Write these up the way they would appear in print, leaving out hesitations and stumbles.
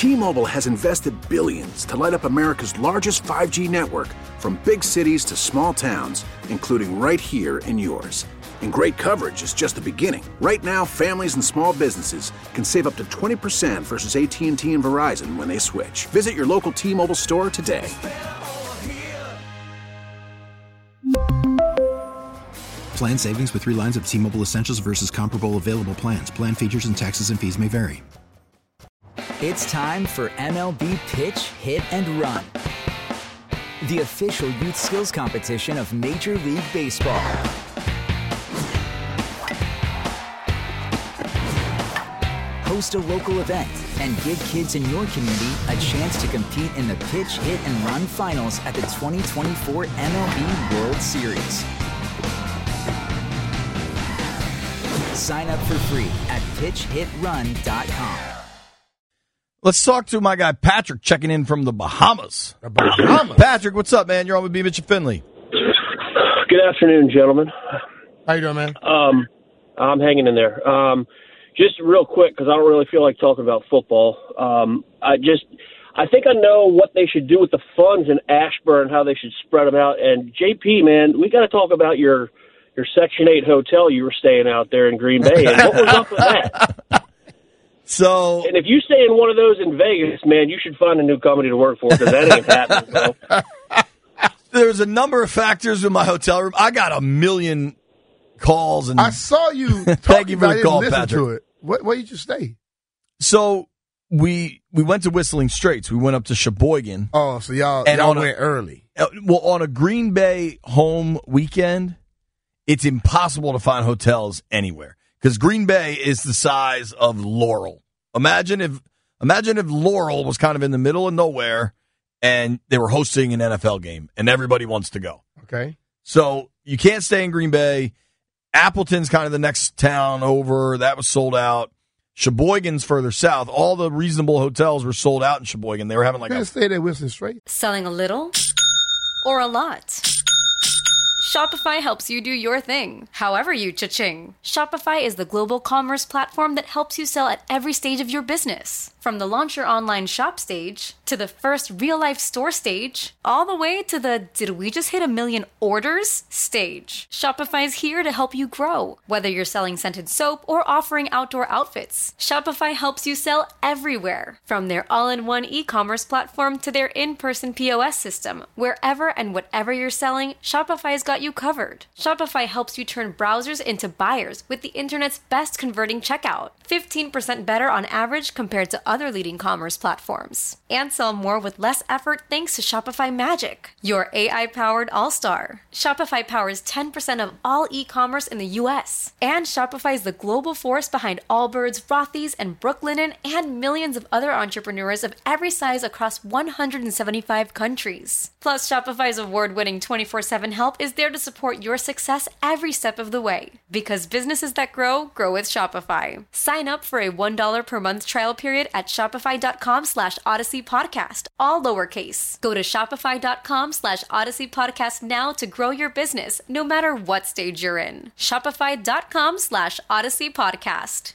T-Mobile has invested billions to light up America's largest 5G network, from big cities to small towns, including right here in yours. And great coverage is just the beginning. Right now, families and small businesses can save up to 20% versus AT&T and Verizon when they switch. Visit your local T-Mobile store today. Plan savings with 3 lines of T-Mobile Essentials versus comparable available plans. Plan features and taxes and fees may vary. It's time for MLB Pitch, Hit, and Run, the official youth skills competition of Major League Baseball. Host a local event and give kids in your community a chance to compete in the Pitch, Hit, and Run finals at the 2024 MLB World Series. Sign up for free at pitchhitrun.com. Let's talk to my guy Patrick, checking in from the Bahamas. Patrick, what's up, man? You're on with B. Mitch and Finley. Good afternoon, gentlemen. How you doing, man? I'm hanging in there. Just real quick, because I don't really feel like talking about football. I think I know what they should do with the funds in Ashburn, how they should spread them out. And JP, man, we got to talk about your Section 8 hotel you were staying out there in Green Bay. And what was up with that? And if you stay in one of those in Vegas, man, you should find a new company to work for, because that ain't happening, bro. There's a number of factors in my hotel room. I got a million calls. And I saw you talking thank you for about the it call, and listen Patrick. to it. Where did you stay? So we went to Whistling Straits. We went up to Sheboygan. Oh, so y'all went early. Well, on a Green Bay home weekend, it's impossible to find hotels anywhere, because Green Bay is the size of Laurel. Imagine if Laurel was kind of in the middle of nowhere and they were hosting an NFL game and everybody wants to go. Okay. So you can't stay in Green Bay. Appleton's kind of the next town over. That was sold out. Sheboygan's further south. All the reasonable hotels were sold out in Sheboygan. They were having like You stayed at Whistling Straits. Selling a little or a lot? Shopify helps you do your thing, however you cha-ching. Shopify is the global commerce platform that helps you sell at every stage of your business. From the launch your online shop stage, to the first real-life store stage, all the way to the did we just hit 1 million orders stage. Shopify is here to help you grow. Whether you're selling scented soap or offering outdoor outfits, Shopify helps you sell everywhere. From their all-in-one e-commerce platform to their in-person POS system, wherever and whatever you're selling, Shopify's got you covered. Shopify helps you turn browsers into buyers with the internet's best converting checkout. 15% better on average compared to other leading commerce platforms. And sell more with less effort thanks to Shopify Magic, your AI-powered all-star. Shopify powers 10% of all e-commerce in the U.S. And Shopify is the global force behind Allbirds, Rothy's, and Brooklinen, and millions of other entrepreneurs of every size across 175 countries. Plus, Shopify's award-winning 24/7 help is there to support your success every step of the way. Because businesses that grow, grow with Shopify. Sign up for a $1 per month trial period at shopify.com/Odyssey Podcast, all lowercase. Go to shopify.com/Odyssey Podcast now to grow your business, no matter what stage you're in. Shopify.com/Odyssey Podcast.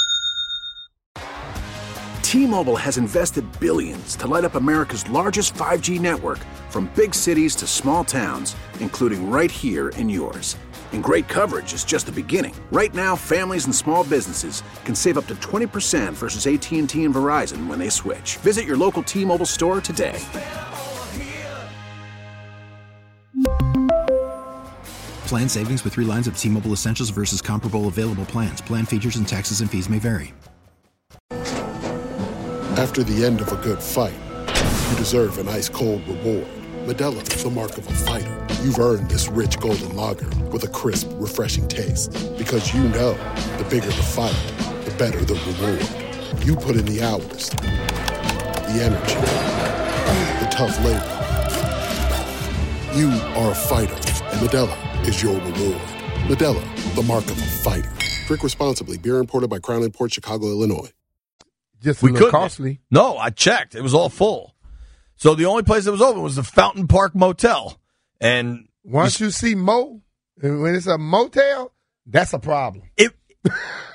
T-Mobile has invested billions to light up America's largest 5G network, from big cities to small towns, including right here in yours. And great coverage is just the beginning. Right now, families and small businesses can save up to 20% versus AT&T and Verizon when they switch. Visit your local T-Mobile store today. Plan savings with 3 lines of T-Mobile Essentials versus comparable available plans. Plan features and taxes and fees may vary. After the end of a good fight, you deserve an ice-cold reward. Modelo is the mark of a fighter. You've earned this rich golden lager with a crisp, refreshing taste. Because you know, the bigger the fight, the better the reward. You put in the hours, the energy, the tough labor. You are a fighter, and Modelo is your reward. Modelo, the mark of a fighter. Drink responsibly. Beer imported by Crown Imports, Chicago, Illinois. Just a little costly. No, I checked. It was all full. So the only place that was open was the Fountain Park Motel. And once you see Mo, when it's a motel, that's a problem.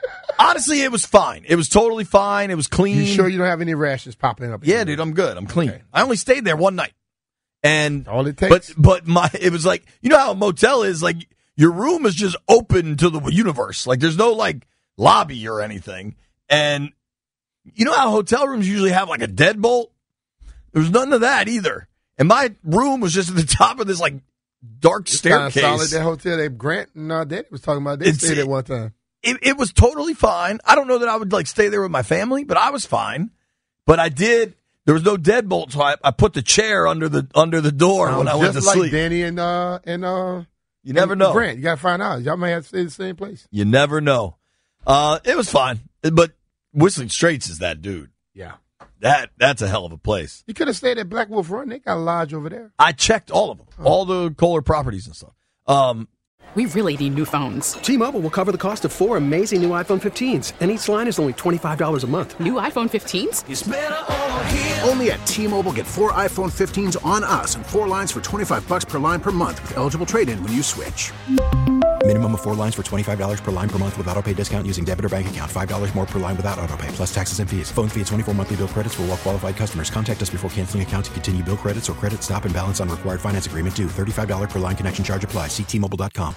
Honestly, it was fine. It was totally fine. It was clean. You sure you don't have any rashes popping up? Yeah, dude, I'm good. I'm clean. Okay. I only stayed there one night. And all it takes. But it was like, you know how a motel is, like, your room is just open to the universe. Like, there's no, like, lobby or anything. And you know how hotel rooms usually have, like, a deadbolt? There was none of that either. And my room was just at the top of this, like, dark staircase. Kind of solid, that hotel that Grant and Daddy was talking about. They stayed at one time. It was totally fine. I don't know that I would, like, stay there with my family, but I was fine. But I did. There was no deadbolt, so I put the chair under the door when I went to sleep. Just like Danny and you never know. Grant, you got to find out. Y'all may have to stay in the same place. You never know. It was fine, but Whistling Straits is that dude. Yeah. That's a hell of a place. You could have stayed at Black Wolf Run. They got a lodge over there. I checked all of them, all the Kohler properties and stuff. We really need new phones. T-Mobile will cover the cost of 4 amazing new iPhone 15s, and each line is only $25 a month. New iPhone 15s? It's better over here. Only at T-Mobile, get 4 iPhone 15s on us and 4 lines for $25 per line per month with eligible trade-in when you switch. Minimum of 4 lines for $25 per line per month with autopay discount using debit or bank account. $5 more per line without autopay, plus taxes and fees. Phone fee at 24 monthly bill credits for well-qualified customers. Contact us before canceling account to continue bill credits or credit stop and balance on required finance agreement due. $35 per line connection charge applies. See T-Mobile.com.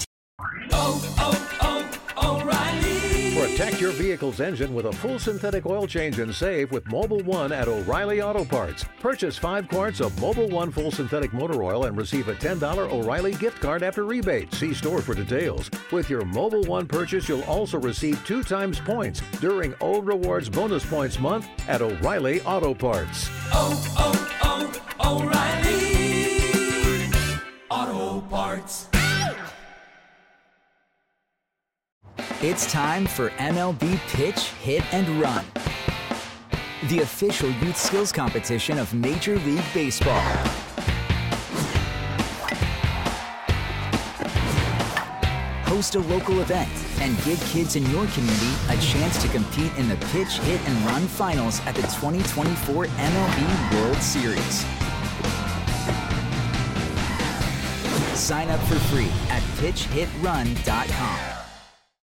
O'Reilly. Protect your vehicle's engine with a full synthetic oil change and save with Mobil 1 at O'Reilly Auto Parts. Purchase 5 quarts of Mobil 1 full synthetic motor oil and receive a $10 O'Reilly gift card after rebate. See store for details. With your Mobil 1 purchase, you'll also receive 2 times points during O Rewards Bonus Points Month at O'Reilly Auto Parts. O'Reilly Auto Parts. It's time for MLB Pitch, Hit, and Run, the official youth skills competition of Major League Baseball. Host a local event and give kids in your community a chance to compete in the Pitch, Hit, and Run finals at the 2024 MLB World Series. Sign up for free at pitchhitrun.com.